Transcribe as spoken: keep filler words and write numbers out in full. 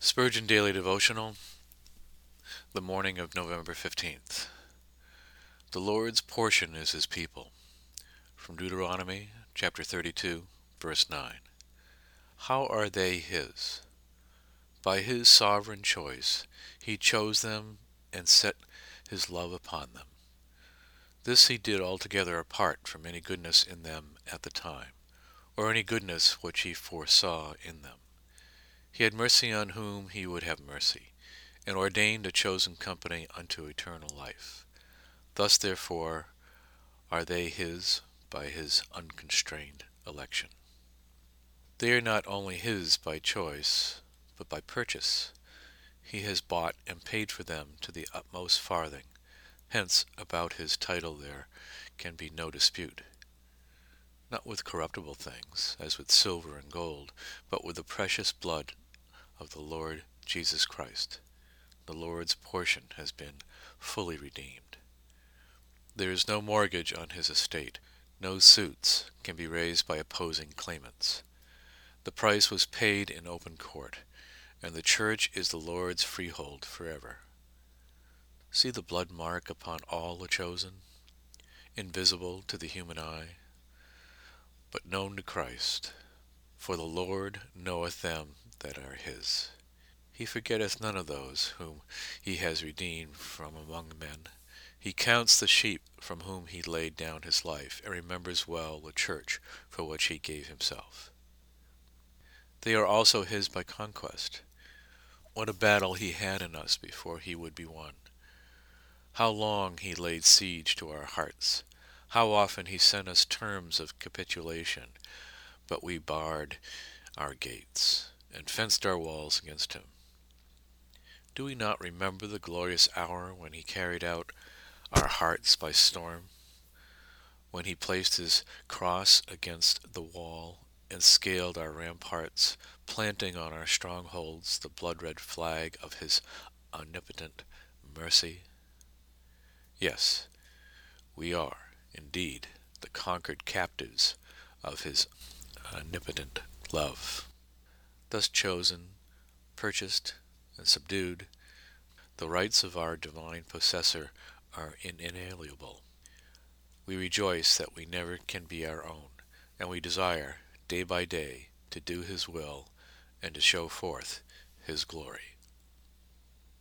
Spurgeon Daily Devotional, the morning of November fifteenth. The Lord's portion is his people. From Deuteronomy chapter thirty-two, verse nine. How are they his? By his sovereign choice he chose them and set his love upon them. This he did altogether apart from any goodness in them at the time, or any goodness which he foresaw in them. He had mercy on whom he would have mercy, and ordained a chosen company unto eternal life. Thus therefore are they his by his unconstrained election. They are not only his by choice, but by purchase. He has bought and paid for them to the utmost farthing. Hence about his title there can be no dispute. Not with corruptible things, as with silver and gold, but with the precious blood of the Lord Jesus Christ. The Lord's portion has been fully redeemed. There is no mortgage on his estate. No suits can be raised by opposing claimants. The price was paid in open court, and the church is the Lord's freehold forever. See the blood mark upon all the chosen, invisible to the human eye, but known to Christ. For the Lord knoweth them that are his. He forgetteth none of those whom he has redeemed from among men. He counts the sheep from whom he laid down his life, and remembers well the church for which he gave himself. They are also his by conquest. What a battle he had in us before he would be won. How long he laid siege to our hearts. How often he sent us terms of capitulation, but we barred our gates and fenced our walls against him. Do we not remember the glorious hour when he carried out our hearts by storm, when he placed his cross against the wall and scaled our ramparts, planting on our strongholds the blood-red flag of his omnipotent mercy? Yes, we are, indeed, the conquered captives of his omnipotent love. Thus chosen, purchased, and subdued, the rights of our divine possessor are inalienable. We rejoice that we never can be our own, and we desire, day by day, to do his will and to show forth his glory.